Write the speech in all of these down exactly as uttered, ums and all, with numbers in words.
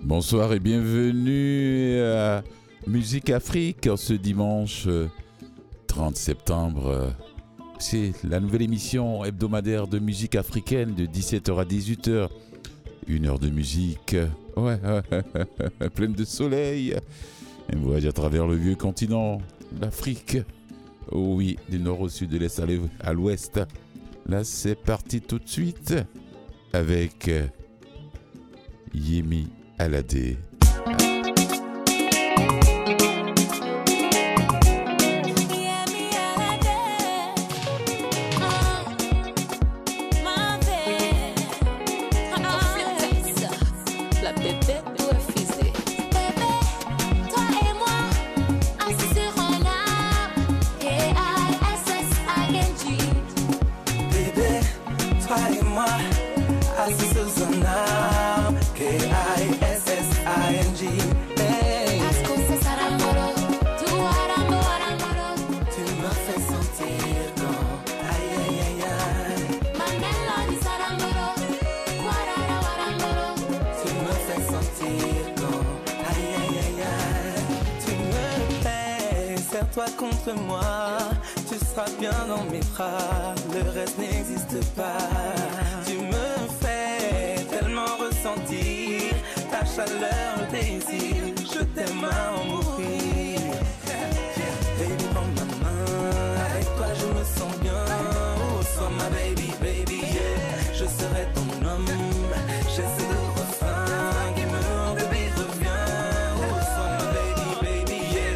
Bonsoir et bienvenue à Musique Afrique en ce dimanche trente septembre. C'est la nouvelle émission hebdomadaire de musique africaine de dix-sept heures à dix-huit heures. Une heure de musique, ouais, pleine de soleil. Un voyage à travers le vieux continent, l'Afrique. Oh oui, du nord au sud, de l'est à l'ouest. Là, c'est parti tout de suite avec Yemi Alade. Toi contre moi, tu seras bien dans mes bras, le reste n'existe pas. Tu me fais tellement ressentir ta chaleur, le désir, je t'aime à en mourir. Baby, prends ma main, avec toi je me sens bien. Oh, sois ma baby, baby, yeah. Je serai ton homme, j'essaie de refrain qui me bébé reviens. Oh, sois ma baby, baby, yeah.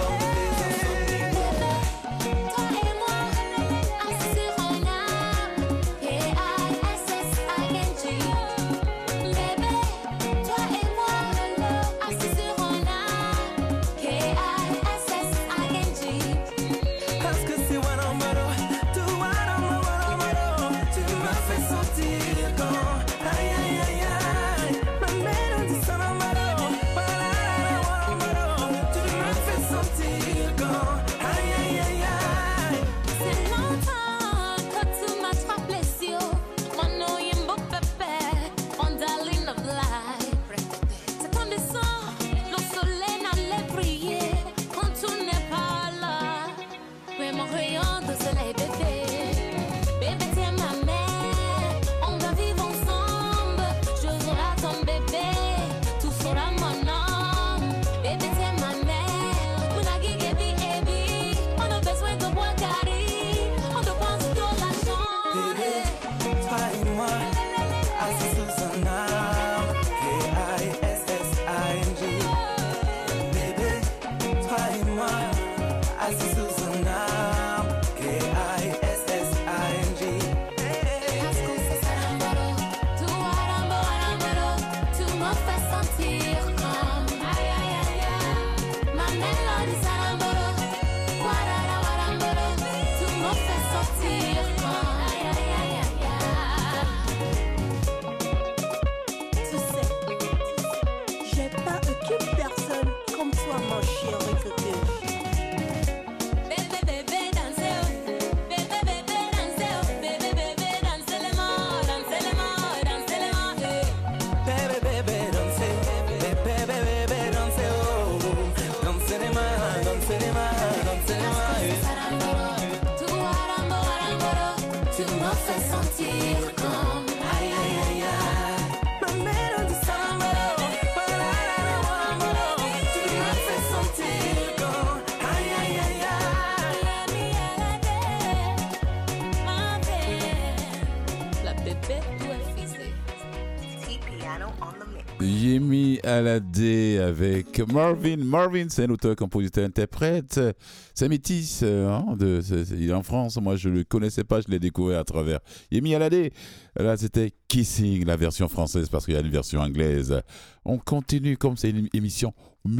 Yemi Alade avec Marvin. Marvin, c'est un auteur, compositeur, interprète. C'est un métis. Hein, de, c'est, il est en France. Moi, je ne le connaissais pas. Je l'ai découvert à travers Yemi Alade. Là, c'était Kissing, la version française, parce qu'il y a une version anglaise. On continue comme c'est une émission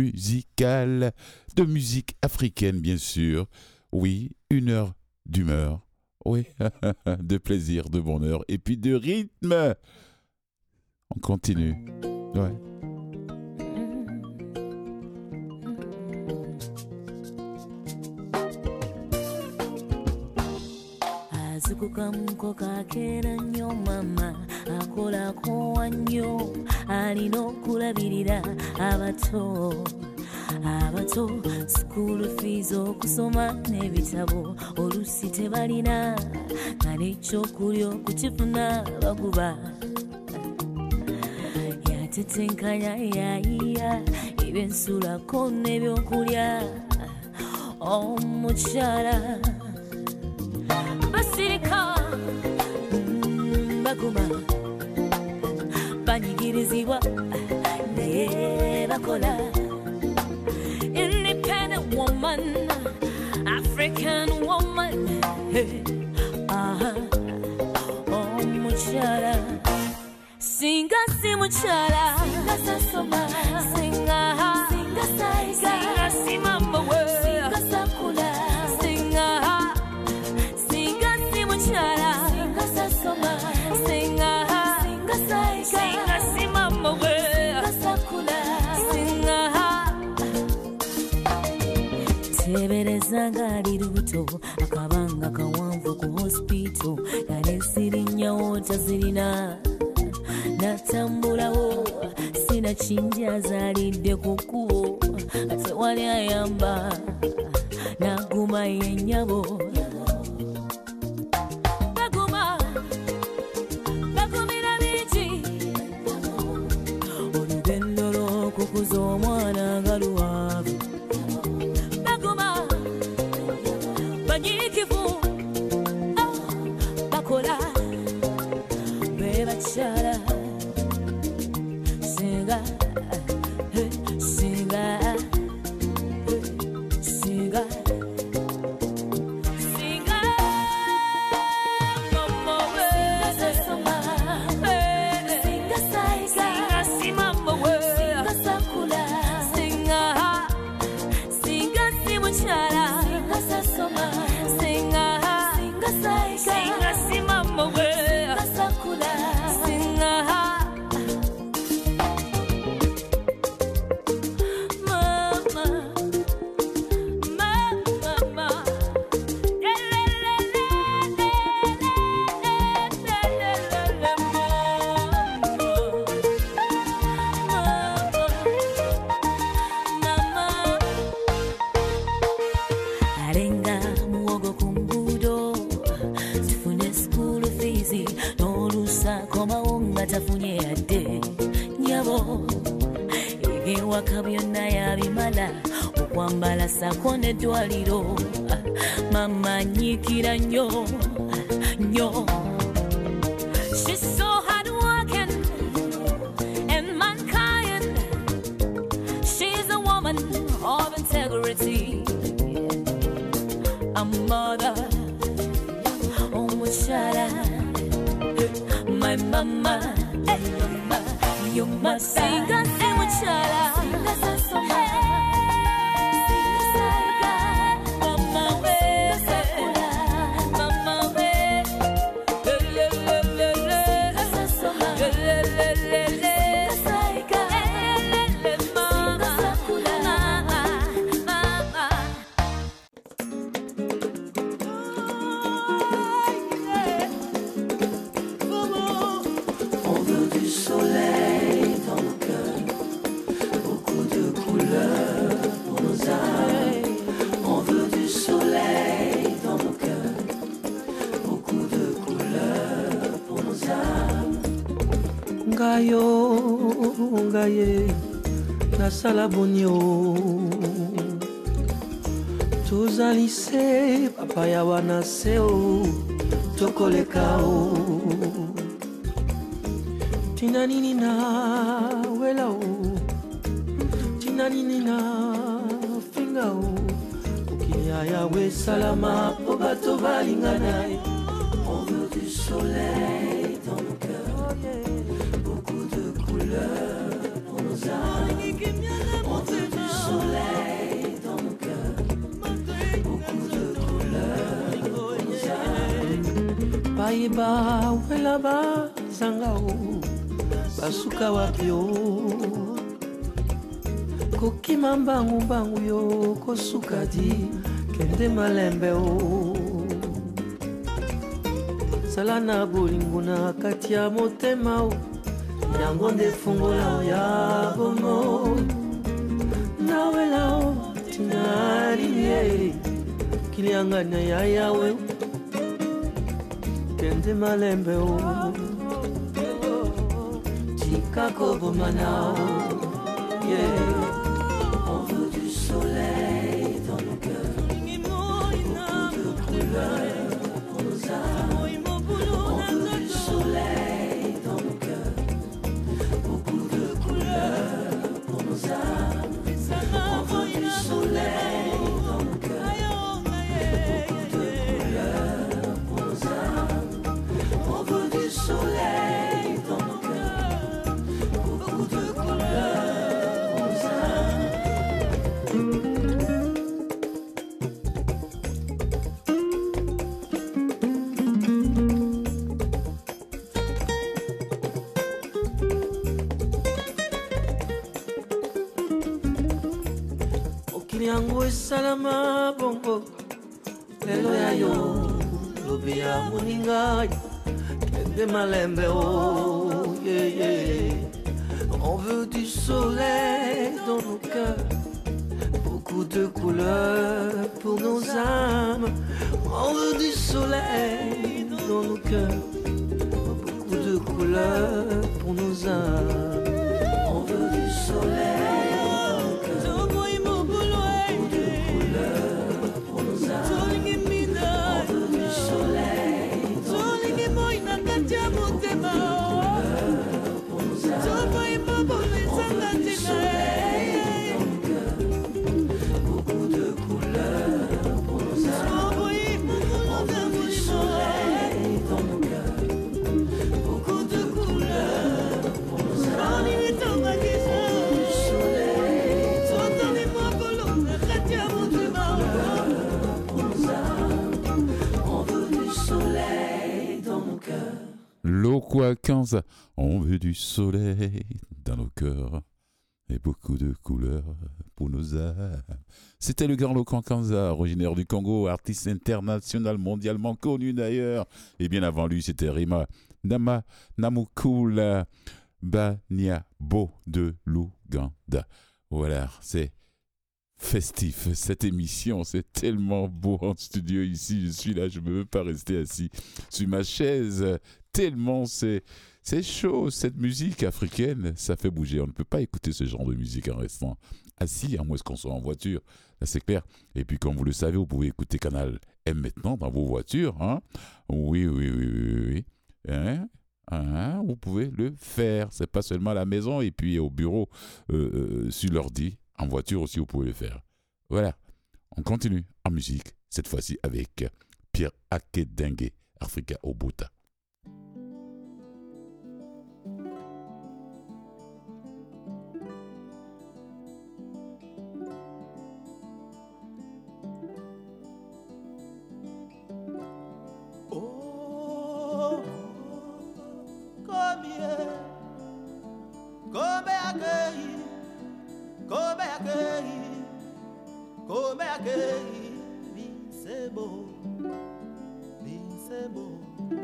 musicale, de musique africaine, bien sûr. Oui, une heure d'humeur. Oui, de plaisir, de bonheur et puis de rythme. On continue. Ouais. kukamuko kakera nnyo mama akolako wannyo alina okulabirira abato abato school fees okusoma n'ebitabo olusi tebalina nga n'ekyokulya okukifuna baguba yatetenkanya yayiya ebyensulako n'ebyokulya omukyala basirika baguma banyigirizibwa naye bakola independent woman African woman hey. Aha omukyala singa si mukyala singa sasoma singa singa saiga singa si mama we singa sakula singa singa si mukyala singa sasoma singa singa saiga singa si mama we singa sakula singa tebereza ngali luto akabanga kawanvu ku hospital kale sirinyawo tazirina natambulawo sina kinja zalidde ku kkubo tewali ayamba naguma yennyabo baguma bagumira bingi olugendo lw'okukuza omwana nga luwaavu baguma banyiikivu bakola be bakyala singa singa singa singa mama we sasoma singa saiga singa si mama we singa sakula singa singa si mukyala singa sasoma singa singa saiga singa si mama we singa sakula singa tafunye yadde nyabo ebiwaka byonna yabimala okwambala sako n'eddwaliro mama nyiikira nnyo nnyo she's so hard working and mankind she's a woman of integrity a mother omukyala my mama, hey, mama, you must sing a sing with Chala, sing a song, sing a song, mama way, mama way, le le le le le, sing a song, le le le le le, sing a song, le le mama, mama, mama. Soleil dans nos cœurs, beaucoup de couleurs pour nos âmes. On veut du soleil dans nos cœurs, beaucoup de couleurs pour nos âmes. Ngayo, ngaye, nasala bonio. Tozalise, papaya wanaseo, tokolekao. Tina nini na wela o, tina nini na finga o, ukiya yawe salama po bato balingana. On veut du soleil dans nos cœurs, beaucoup de couleurs pour nos âmes. On veut du soleil dans nos cœurs, beaucoup de couleurs pour nos âmes. Baiba wela ba zanga o. Basuka wapyo kokima mbangu mbangu yo kosuka di kende malembe o sala na bolingo na kati ya motema o yango nde fungola o ya bomo nawela o tinalinie kilianga na ya yawe kende malembe o tikako bomana o yeah. On veut du soleil dans nos cœurs, beaucoup de couleurs pour nos âmes. On veut du soleil dans nos cœurs, beaucoup de couleurs pour nos âmes. On veut du soleil dans nos cœurs, beaucoup de couleurs pour nos âmes. On veut du soleil dans nos cœurs, beaucoup de couleurs. Yango salama bongo lelo ya yo lobi ya moninga kende malembe oh yeah yeah. On veut du soleil dans nos cœurs, beaucoup de couleurs pour nos âmes. On veut du soleil dans nos cœurs, beaucoup de couleurs pour nos âmes. On veut du soleil. quinze, on veut du soleil dans nos cœurs et beaucoup de couleurs pour nos âmes. C'était le grand Lokan Kanza, originaire du Congo, artiste international mondialement connu d'ailleurs. Et bien avant lui, c'était Rima Nama Namukula Banyabo de l'Ouganda. Voilà, c'est festif, cette émission, c'est tellement beau en studio ici, je suis là, je ne veux pas rester assis sur ma chaise, tellement c'est, c'est chaud, cette musique africaine, ça fait bouger, on ne peut pas écouter ce genre de musique en restant assis, à moins qu'on soit en voiture, là c'est clair, et puis comme vous le savez, vous pouvez écouter Canal M maintenant dans vos voitures, hein? oui, oui, oui, oui, oui, hein? Hein, vous pouvez le faire, c'est pas seulement à la maison et puis au bureau, euh, euh, sur l'ordi. En voiture aussi, vous pouvez le faire. Voilà, on continue en musique, cette fois-ci avec Pierre Akedengue, Africa Obota. Oh, combien, combien Come again, come again, c'est beau, c'est beau.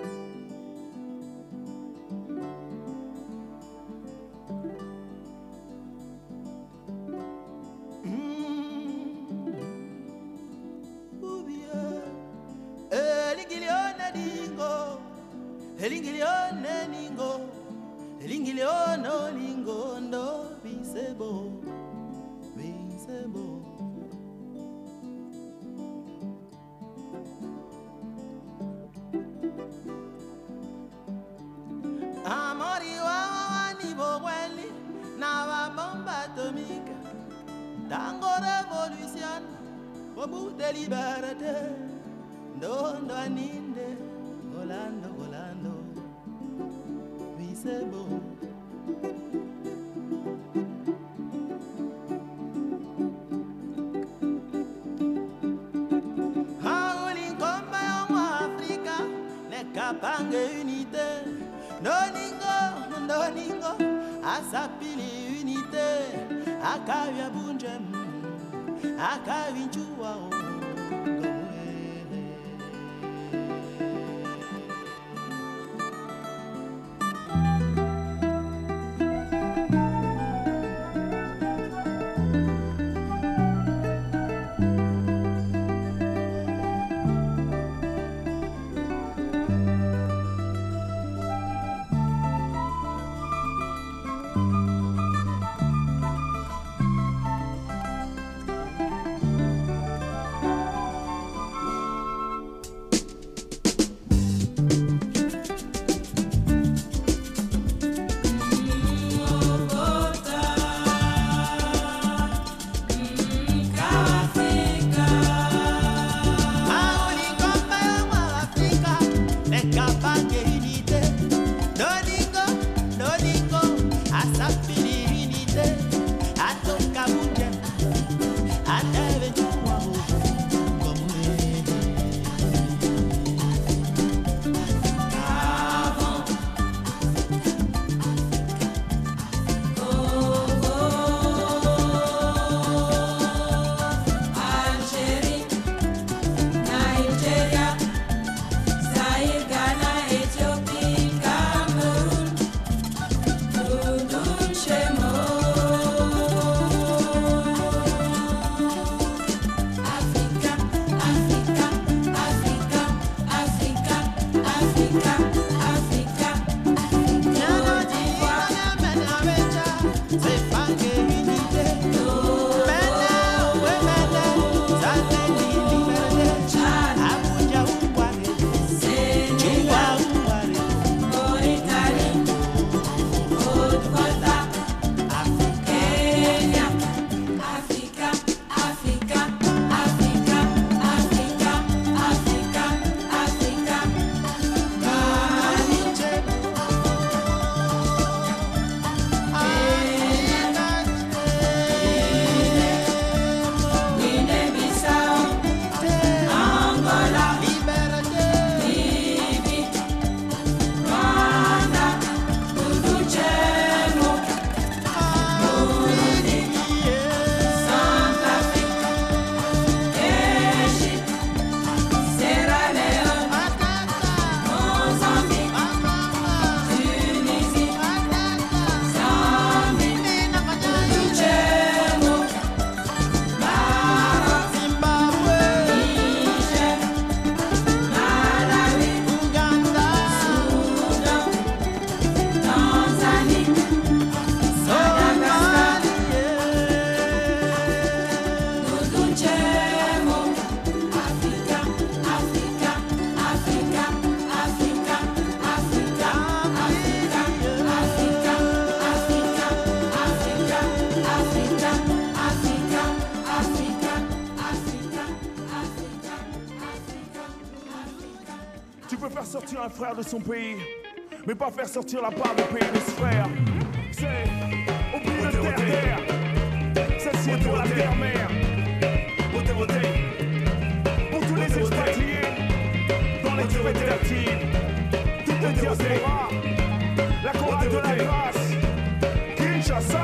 Ou bien, elingilione dingo, elingilione ningo, elingilione lingo, no, c'est beau. C'est beau. Amori wa ni boweli na wa bomba atomique. Tango révolution, au bout de liberté. Dondo aninde, volando, volando. Oui, c'est beau. Pange unité, noningo, noningo, asapili unité, akavya bunjem, akavinchua un frère de son pays, mais pas faire sortir la part du pays de ce frère. C'est oublie le terre-terre, celle-ci est pour la terre-mère. Votez, votez, pour tous les expatriés, dans les coopératives, toutes les diasporas, la chorale de la grâce, Kinshasa.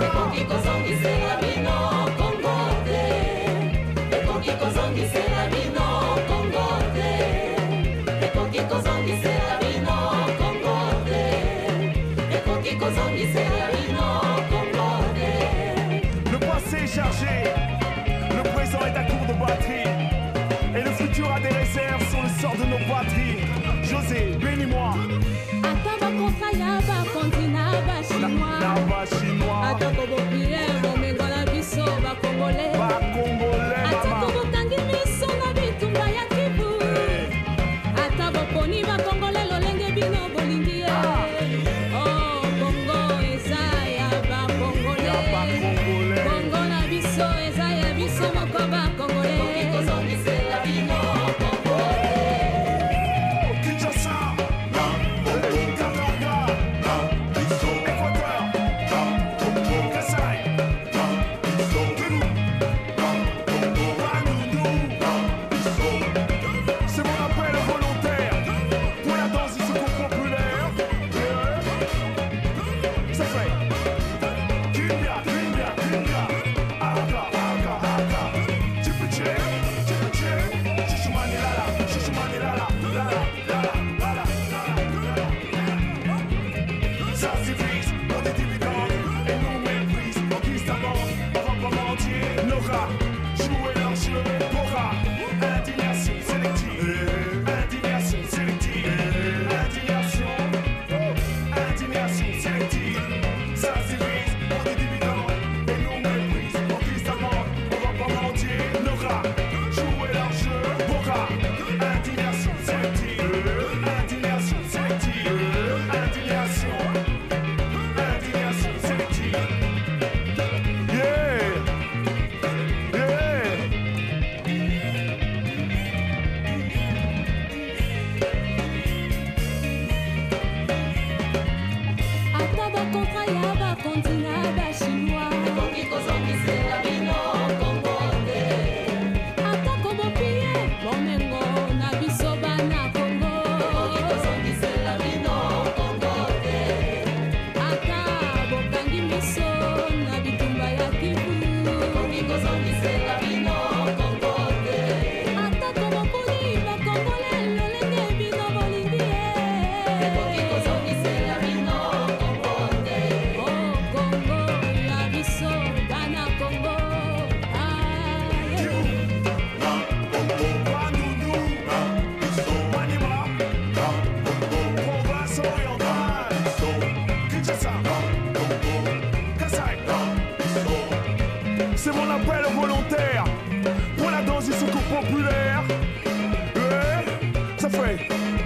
Le passé est chargé, le présent est à court de batterie, et le futur a des réserves sur le sort de nos patries. José, bénis-moi. Ataba kofaya ba kontina ba chinois. Na ba chinois. Atako bopire bomengo na biso ba congolais. Ba congolais mama. Atako botangi miso na bitumba ya Kivu. Atabo poni ba congolais lolenge bino bolingi. Oh Congo eza ya ba congolais. Ya ba congolais. Congo na biso eza ya biso moko ba congolais. Kozongi se la bino congolais. Kinshasa. C'est mon appel volontaire pour la danse du secours populaire. Ouais, ça fait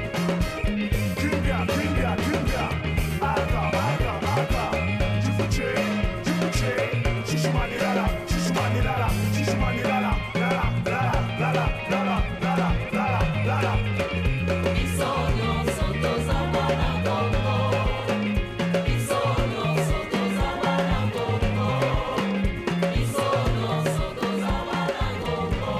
Cumbia, cumbia, cumbia. Aka, aka, aka. Jifuche, jifuche. Shishumani lala, shishumani lala, shishumani lala, lala, lala, lala, lala, lala, lala, lala. Isonyo soto zamana Congo. Isonyo soto zamana Congo. Isonyo soto zamana Congo.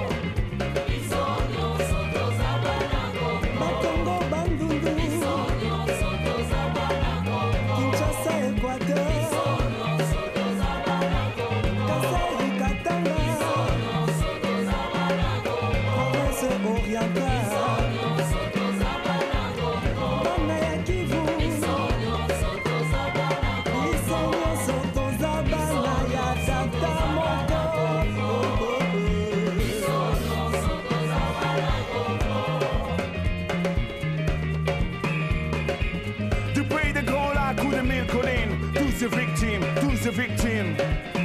Isonyo soto zamana Congo. Bakongo bandundu. Isonyo soto zamana Congo. Kinshasa Equateur. Isonyo soto zamana Congo. Kasai Katanga. Isonyo soto zamana Congo. Province orientale. Isonyo soto zamana Congo. Bana ya Kivu. Isonyo soto zamana Congo. Isonyo soto zabana ya tata moko. Du pays des grands lacs ou des mille collines, tous ces victimes, tous ces victimes.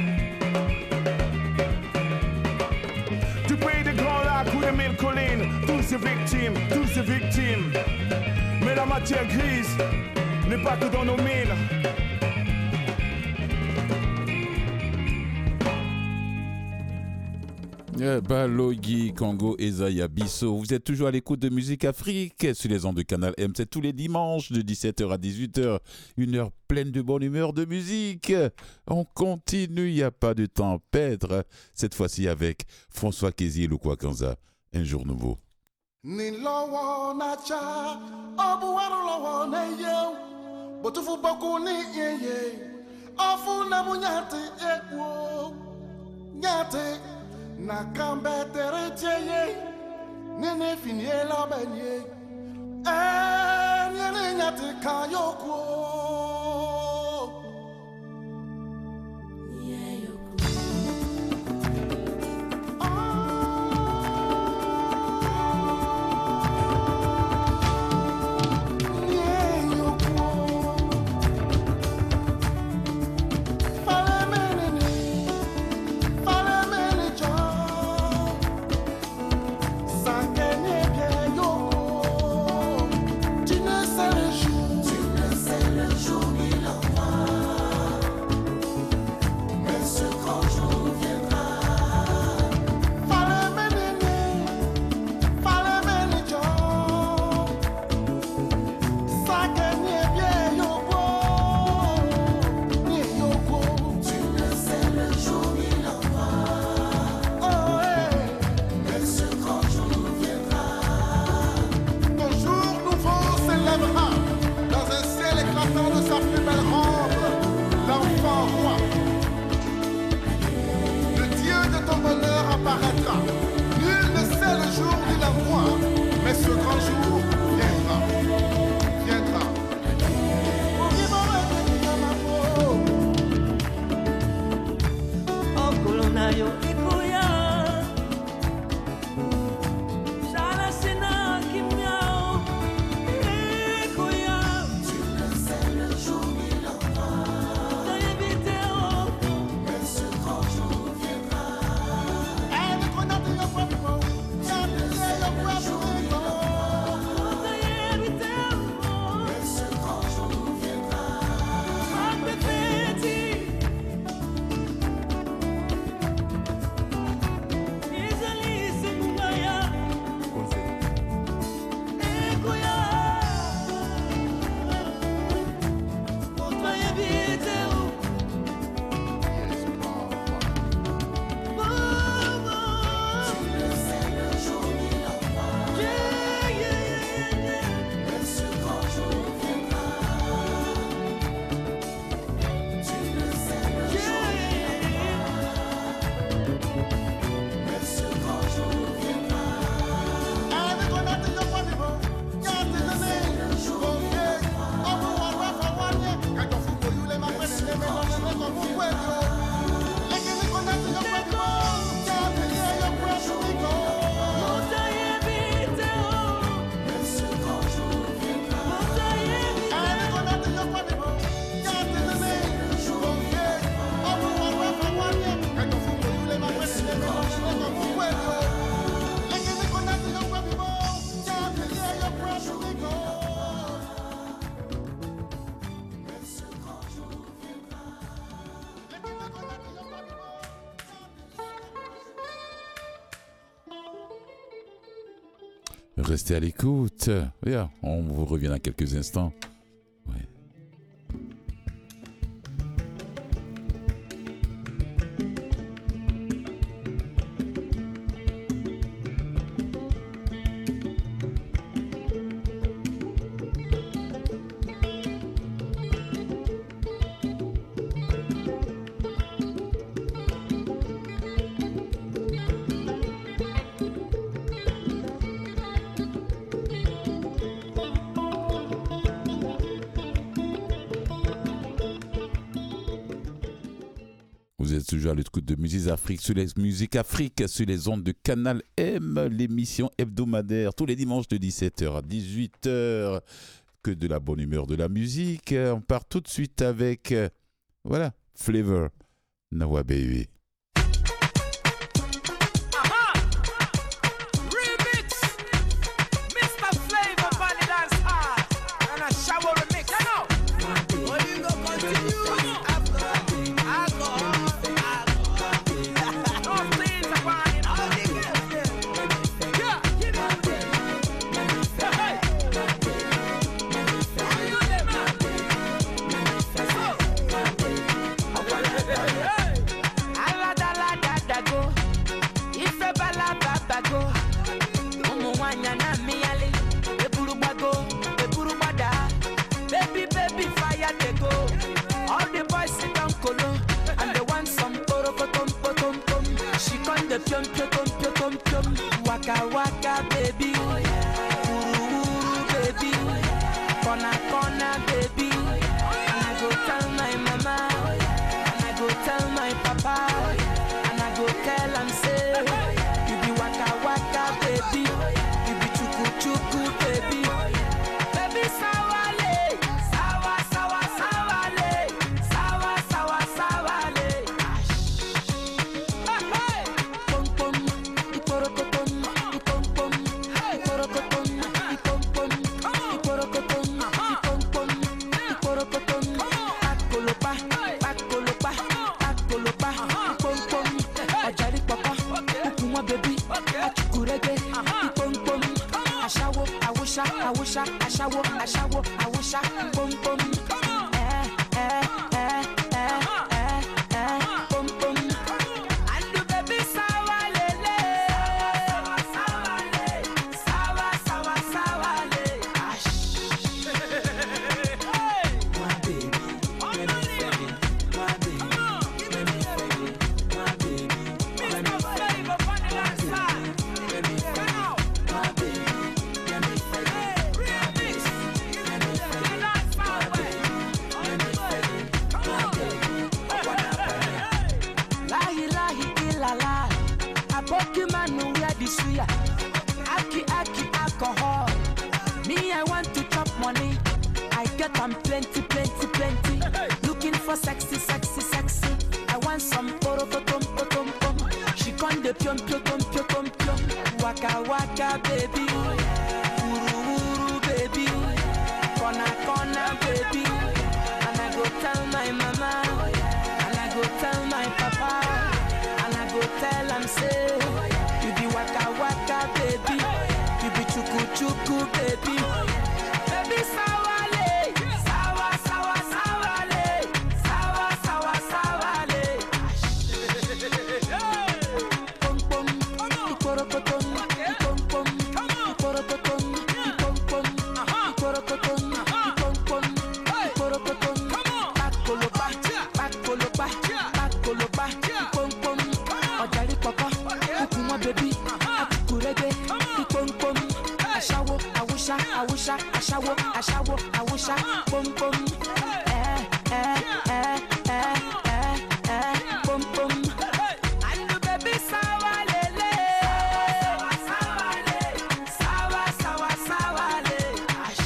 Du pays des grands lacs ou des mille collines, tous ces victimes, tous ces victimes. Mais la matière grise n'est pas que dans nos mines. Euh, Balogi, Congo, Ezaya, Bisso. Vous êtes toujours à l'écoute de Musique Afrique sur les ondes de Canal M. C'est tous les dimanches de dix-sept heures à dix-huit heures. Une heure pleine de bonne humeur de musique. On continue, il n'y a pas de temps à perdre. Cette fois-ci avec François Kézi et Lukwa Kanza. Un jour nouveau. Ni lowo na cha obu waru lowo na ye botufu boku ni ye ye ofu na munyate ekwo nyate na kambe tere cheye nene finie la benye eh nene nyate kayoko Restez à l'écoute. Yeah, on vous revient dans quelques instants. Ouais. Vous êtes toujours à l'écoute de Musique Afrique sur les Musiques Afrique sur les ondes de Canal M, l'émission hebdomadaire tous les dimanches de dix-sept heures à dix-huit heures. Que de la bonne humeur, de la musique. On part tout de suite avec voilà, Flavor Nawa Baby. Continue. the pium pium pium pium pium. Waka waka baby, uru uru baby, corner corner baby. And I go tell my mama, and I go tell my papa, and I go tell am say, you be waka waka baby, you be chuku chuku baby, baby sawale, sawa sawa sawale, sawa sawa sawale. Hey hey, pom pom, iporokoton, ipom pom, iporokoton, ipom pom, iporokoton, ipom pom, iporokoton. Akolopa, akolopa, akolopa, ipom pom, ọjàrí pọpọ, ukunwa baby, achukurege, ipom pom, aṣawo, awusa, awusa, aṣawo, aṣawo, awusa, ipom pom. Eh eh eh eh eh eh, pom pom. Andu baby sawa lele, sawa sawa le, sawa sawa sawa le. Ash. My baby, let me feel it. My baby, let me feel it. My baby, let me feel it. My baby, let me feel it. My baby, let me feel it. My baby, let me feel it. My baby, let me feel it. My baby, I wanna feel it. Lahi lahi ilala, aboki manu where the suya. Aki aki alcohol. Me I want to chop money. I get am plenty plenty plenty. Looking for sexy sexy sexy. I want some poro potom potom pom. She con de pium pium pium pium pium pium. Waka waka baby, uru uru baby, corner corner baby. And I go tell my mama, and I go tell my papa, and I go tell am say, you be waka waka baby, you be chuku chuku baby, baby sawale, sawa sawa sawale, sawa sawa sawale. Pom pom, iporokoton, ipom pom, iporokoton, ipom pom, iporokoton, ipom pom, iporokoton. Akolopa, akolopa, akolopa, ipom pom, ọjàrí pọpọ, ukunwa baby, achukurege, ipom pom, aṣawo, awusa, awusa, aṣawo, aṣawo, awusa, pom pom. Eh eh eh eh eh eh, pom pom. Andu baby sawa lele, sawa sawa le, sawa sawa sawa le. Ash.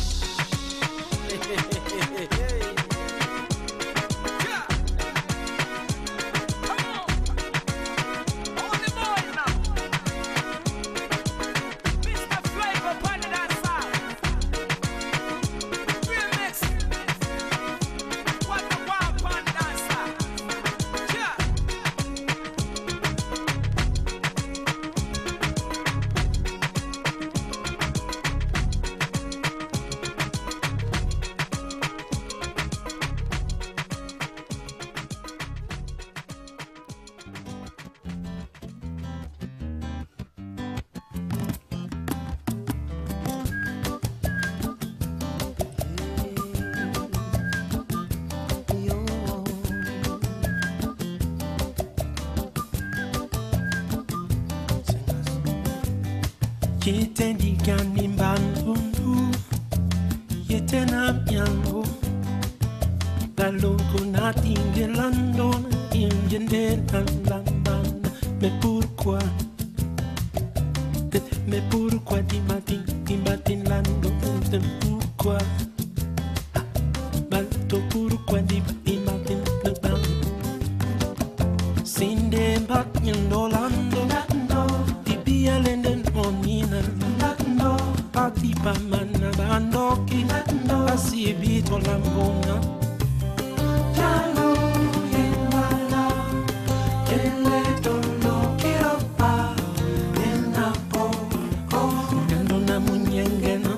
Yetendi gani mbandundu, yetena miango, la loco nati ngelando, ingende landambanda. Mais pourquoi, mais pourquoi dimatin, dimatin lando, pourquoi, balto pourquoi dimatin lando, sinde mbak nyandolando, tibia lenden monina, pati pa mana bandoki, asi bito lambona. Jalo yewala, kele tolo kiropa, enapo, oh, kandona munyengena.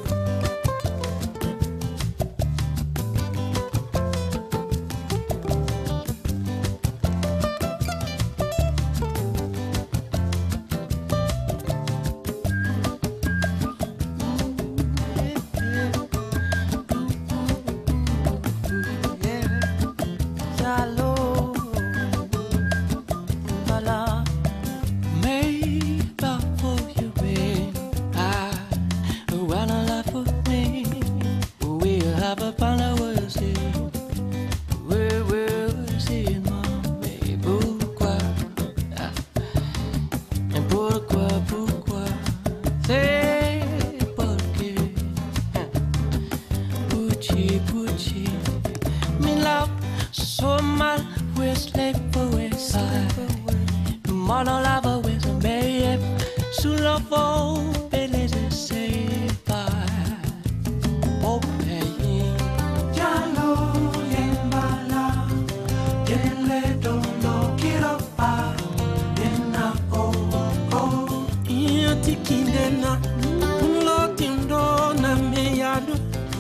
Quando lava uso meie sulla volpe le sepa. Oh hey, giallo yembala, yelle dono kiropa, yena oh oh. Io ti kindena, lo tindo na meyado,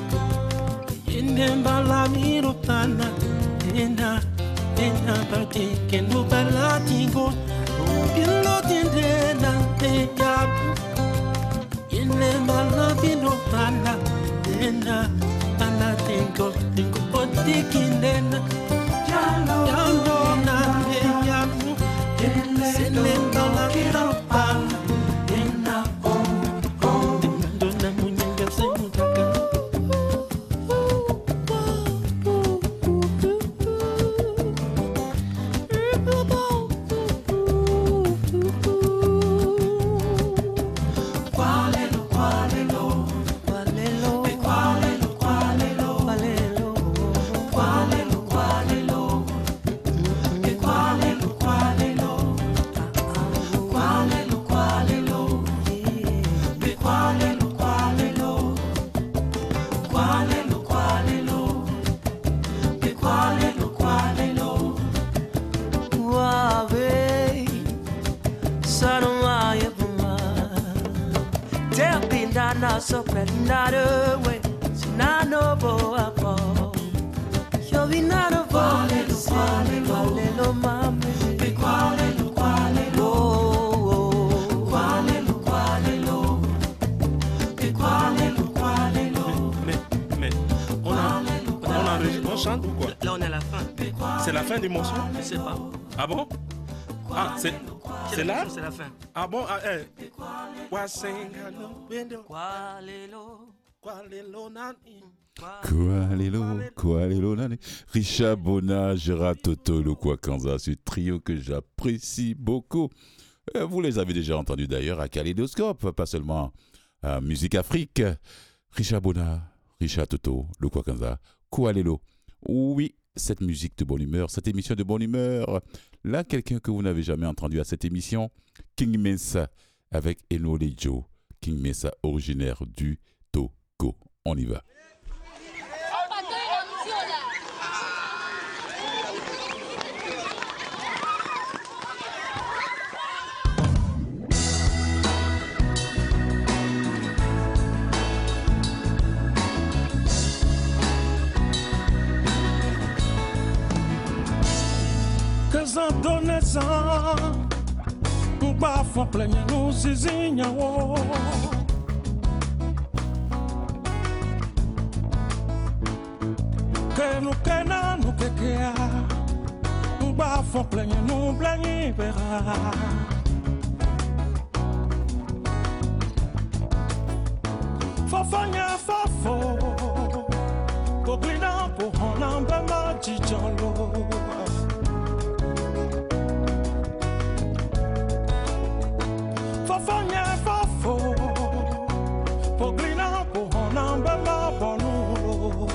yembala miropana, yena. Ena parte que no balatigo, pilo tiende na te ya. Ene malabino pana, ena balatigo, tengo pote kindena. Yalo yalo na te ya, ene sene balakiro pana, ena oh oh. Dona muñeca se mutaka. So not away, not no boa. Yo vi nada vale, vale lo mami, pe quale lo quale lo, quale lo quale lo, pe quale lo quale lo. Mais mais on a on a on chante ou quoi? Là on est à la fin. C'est la fin du morceau? Je sais pas. Ah bon? Ah c'est c'est là? C'est la fin. Ah bon? Ah, eh. Qualelo, qualelo nani. Qualelo, qualelo nani. Richard Bona, Gérard Toto, le Kwakanza, ce trio que j'apprécie beaucoup. Vous les avez déjà entendus d'ailleurs à Kaléidoscope, pas seulement à Musique Afrique. Richard Bona, Richard Toto, le Kwakanza, Qualelo. Oui, cette musique de bonne humeur, cette émission de bonne humeur. Là, quelqu'un que vous n'avez jamais entendu à cette émission, King Mesa, avec Eno Lejo, King Mesa, originaire du Togo. On y va. Que j'en donne ça. Ba fo plenya no zizinya wo que no que na no que que ba fo plenya no blanyi vera fo fanya fo fo koglina po honamba ma chicholo. Fafanya fafo, poglina po honamba ma bonulo.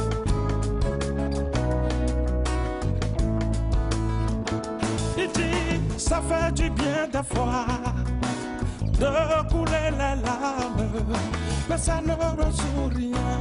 Il dit, ça fait du bien des fois de couler les larmes, mais ça ne résout rien.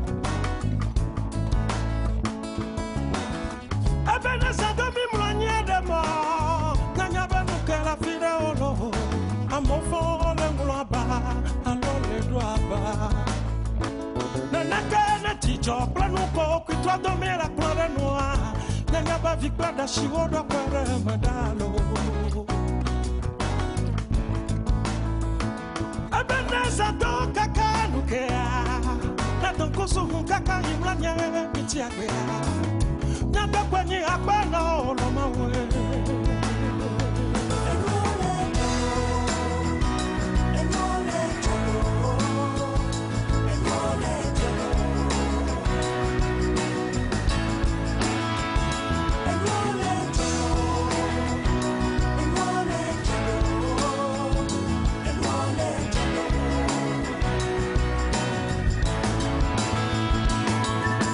Eh bien, ça demi-moigné de mort, n'a pas nous que la vie de l'eau. Mon fond, le gloire bas, alors les doigts bas. Nana kana ticho, plano ko, qui toi dormir la gloire noire. Nana ba victoire da chiwo do kwere madalo. Ebeneza do kaka nukea. Na don koso mun kaka imla nya miti agbea. Nyanda kwenye akbana oloma we.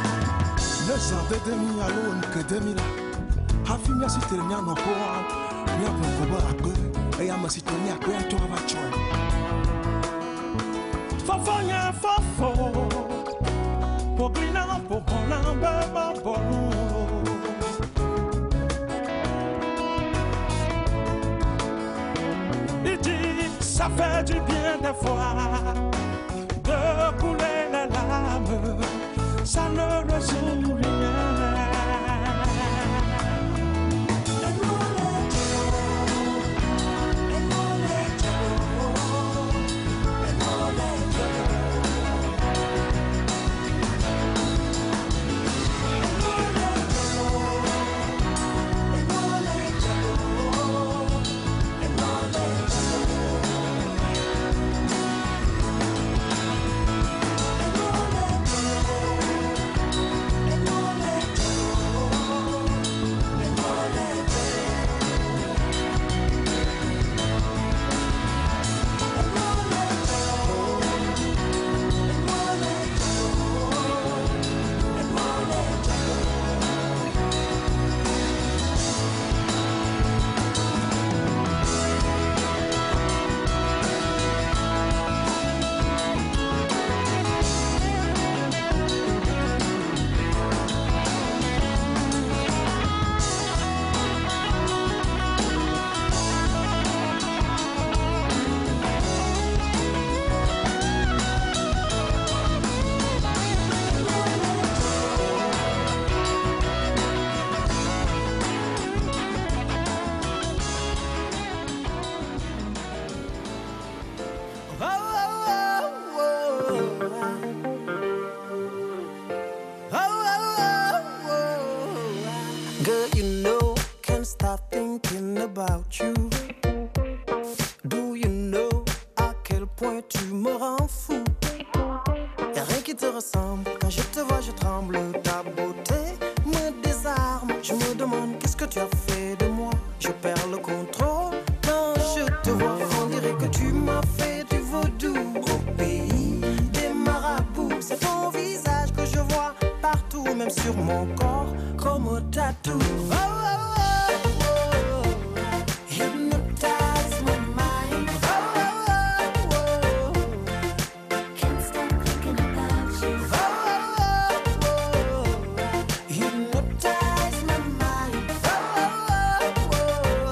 De demi alone que demi la hafimia si termina no poa Fofonya fofo, poklina pokona beba bolu. Il dit ça fait du bien des fois de couler les larmes, ça ne résout rien. Girl, you know, can't stop thinking about you. Do you know à quel point tu me rends fou? Y'a rien qui te ressemble, quand je te vois je tremble. Ta beauté me désarme, je me demande qu'est-ce que tu as fait de moi. Je perds le contrôle quand je te vois. On dirait que tu m'as fait du vaudou. Au pays des marabouts, c'est ton visage que je vois partout, même sur mon corps, comme un tatou. Oh, oh, oh, oh. Hypnotize my mind. Oh, oh, oh, oh. Can't stop thinking about you. Oh, oh, oh. Hypnotize my mind. Oh, oh,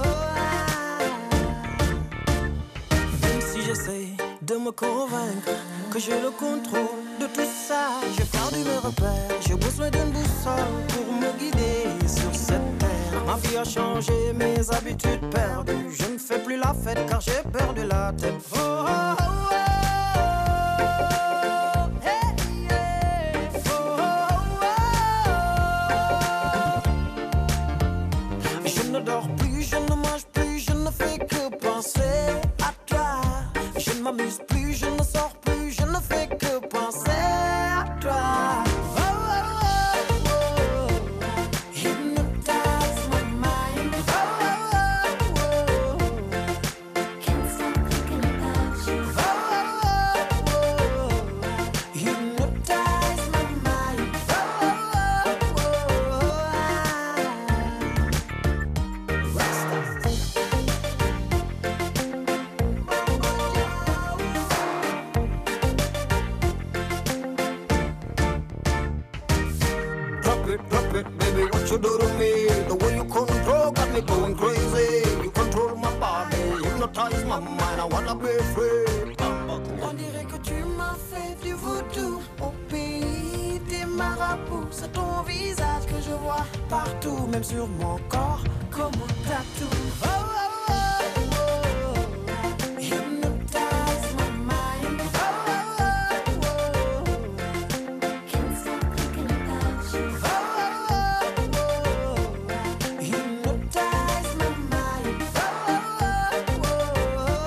oh. Même si j'essaie de me convaincre que j'ai le contrôle de tout ça, j'ai perdu mes repères, j'ai besoin d'une boussole pour me guider sur cette terre. Ma vie a changé, mes habitudes perdues, je ne fais plus la fête car j'ai perdu la tête. Oh, oh, oh, oh. Hey, yeah. Oh, oh, oh. Je ne dors plus, je ne mange plus, je ne fais que penser à toi. Je ne m'amuse plus, je ne sors plus, je ne fais que penser à toi. Oh, oh, oh, oh. Hypnotize my mind. Oh, oh, oh, oh. Can't stop thinking about you. Oh, oh, oh. Hypnotize my mind. Oh, oh, oh. Drop it, drop it, baby, what you do to me? The way you control got me going crazy. You control my body, hypnotize my mind, I wanna be free. On dirait que tu m'as fait du voodoo. Au pays des marabouts, c'est ton visage que je vois partout, même sur mon corps, comme un tatou. Oh, oh, oh, oh. Hypnotize my mind. Oh, oh, oh. Can't stop thinking about you. Oh, oh, oh. Hypnotize my mind. Oh, oh, oh.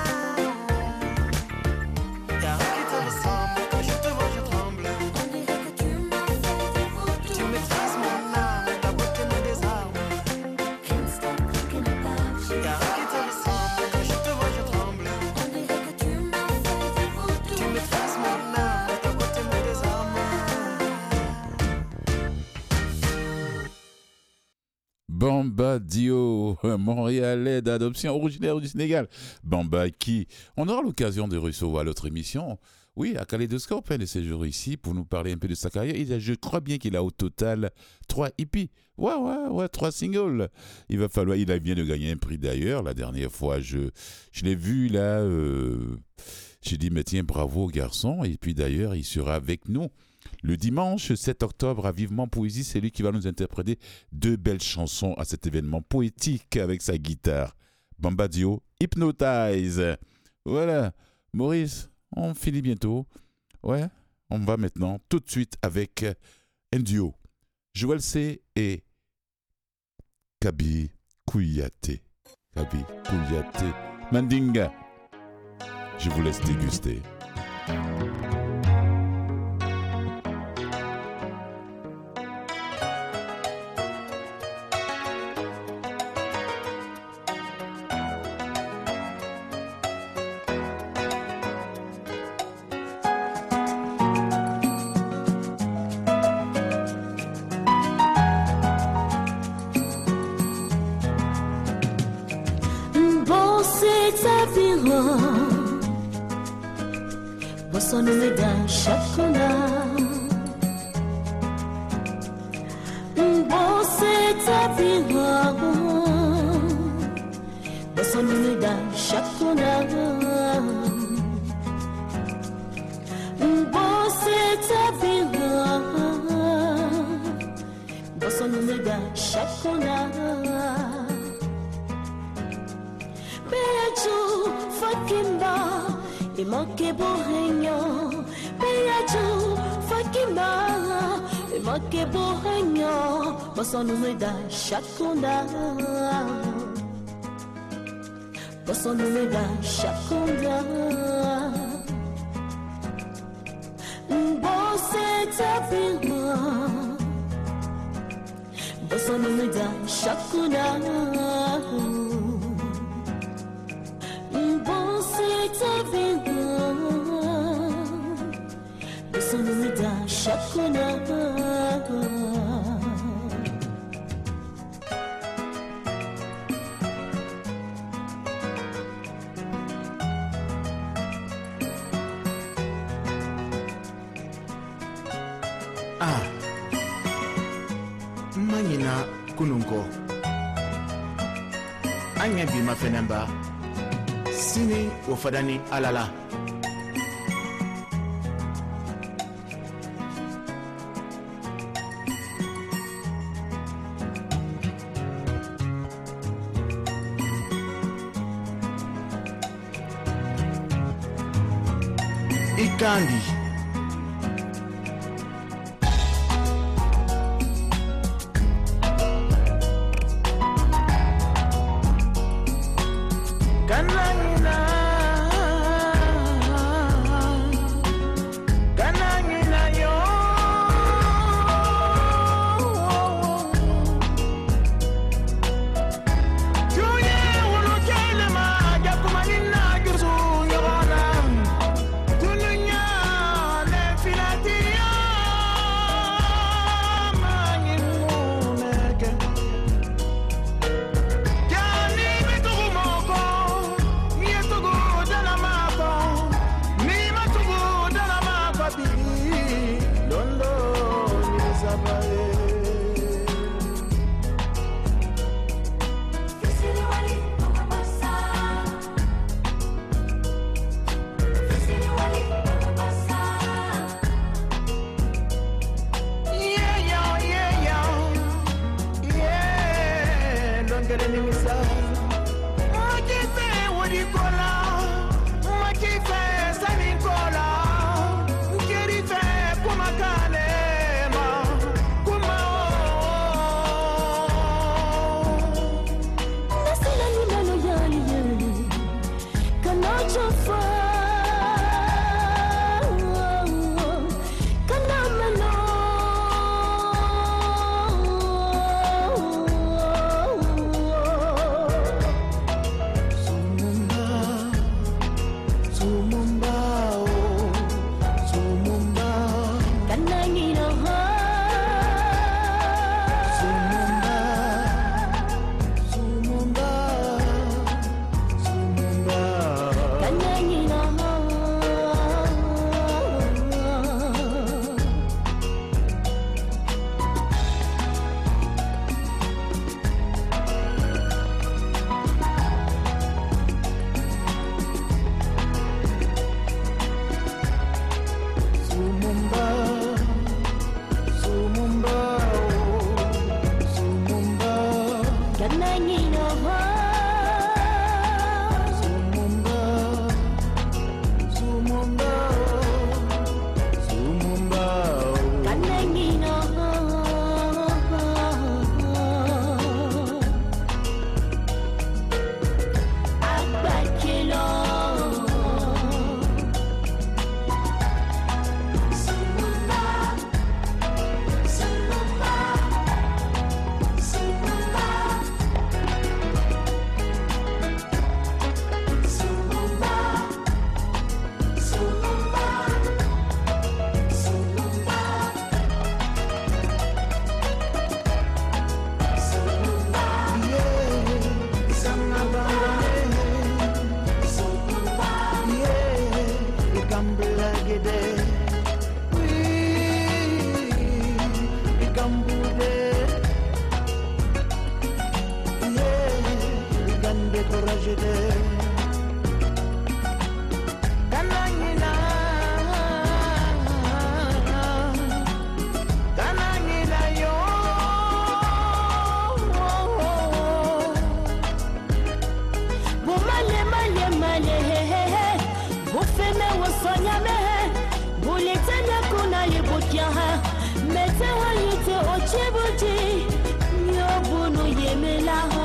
Y'a rien qui te ressemble, quand je te vois je tremble. On dirait que tu m'as fait du vaudou. Tu maîtrises mon âme, ta beauté me désarme. Can't stop thinking about you. Bamba Dio, Montréalais d'adoption originaire du Sénégal. Bamba qui, on aura l'occasion de recevoir l'autre émission, oui, à Kaléidoscope, de séjour ici, pour nous parler un peu de sa carrière. Il a, je crois bien qu'il a au total trois hippies. Ouais, ouais, ouais, trois singles. Il va falloir, il a vient de gagner un prix d'ailleurs. La dernière fois, je, je l'ai vu là, euh, j'ai dit, mais tiens, bravo garçon. Et puis d'ailleurs, il sera avec nous le dimanche sept octobre à Vivement Poésie. C'est lui qui va nous interpréter deux belles chansons à cet événement poétique avec sa guitare. Bamba Dio, Hypnotize. Voilà, Maurice, on finit bientôt. Ouais, on va maintenant tout de suite avec un duo. Joël C et Kabi Kouyaté. Kabi Kouyaté. Mandinga. Je vous laisse déguster. Sonne dans chaque corner. Bon, c'est ta vie. Sonne dans chaque corner. Bon, c'est ta vie. Sonne dans chaque corner. Beijou, Fakimba. E manque borrenho, beijo, fakimba. E manque borrenho, você não me dá chacunda. Você não me dá chacunda. Você tá bem, você não me dá chacunda. Você tá bem. Sonumida shakuna. Ah, manyina kununko. Anya bima fenemba. Sini wafadani alala. Ikandi. découragé de Kanangina Kanangina yo Bumale male male he he he Bufeme wasonya me he Bulitanya kuna yibukia ha Mete wa yite ochibuti Nyobunu yemela ha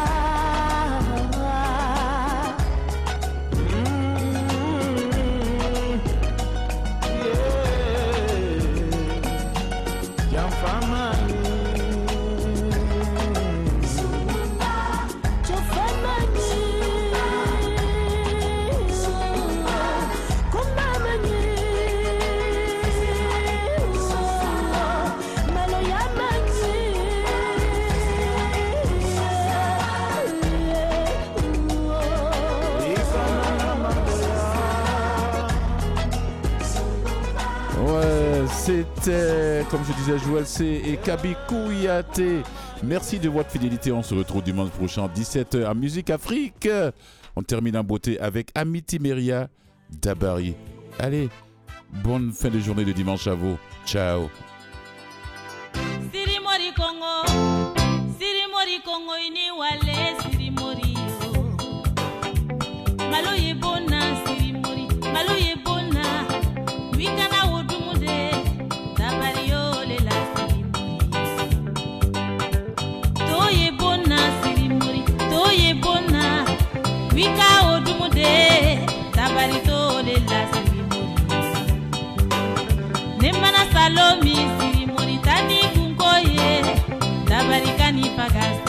C'était, comme je disais, Joël C et Kabi Kouyaté. Merci de votre fidélité. On se retrouve dimanche prochain, dix-sept heures, à Musique Afrique. On termine en beauté avec Amity Meria Dabari. Allez, bonne fin de journée de dimanche à vous. Ciao. Siri mori Congo, Siri mori Congo ini wale Siri mori yo. Malo ye bona Siri mori, malo ye bona. Wikana wodumude, tabari yo le la Siri mori. Toye bona Siri mori, toye bona. Wika wodumude, tabari to le la Siri mori. Nemana Salomi Siri mori tani kunkoye, tabari kani pagasi.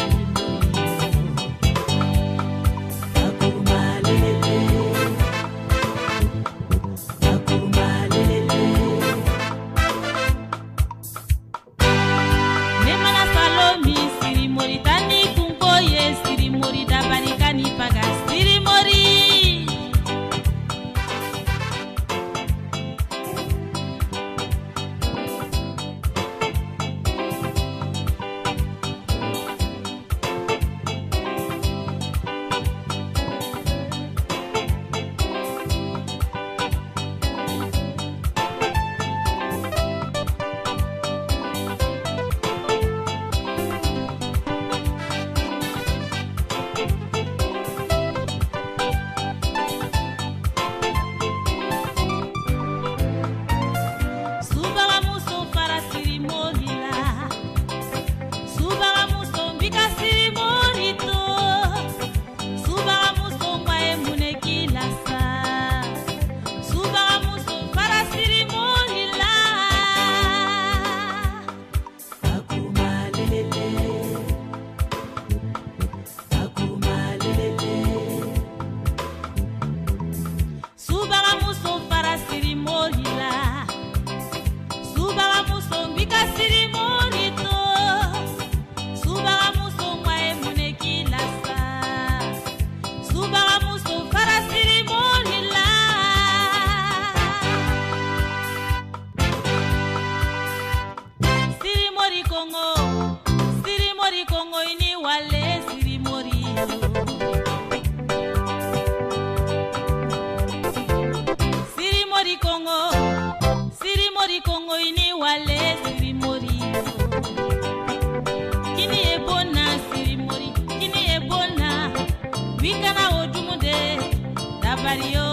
Mario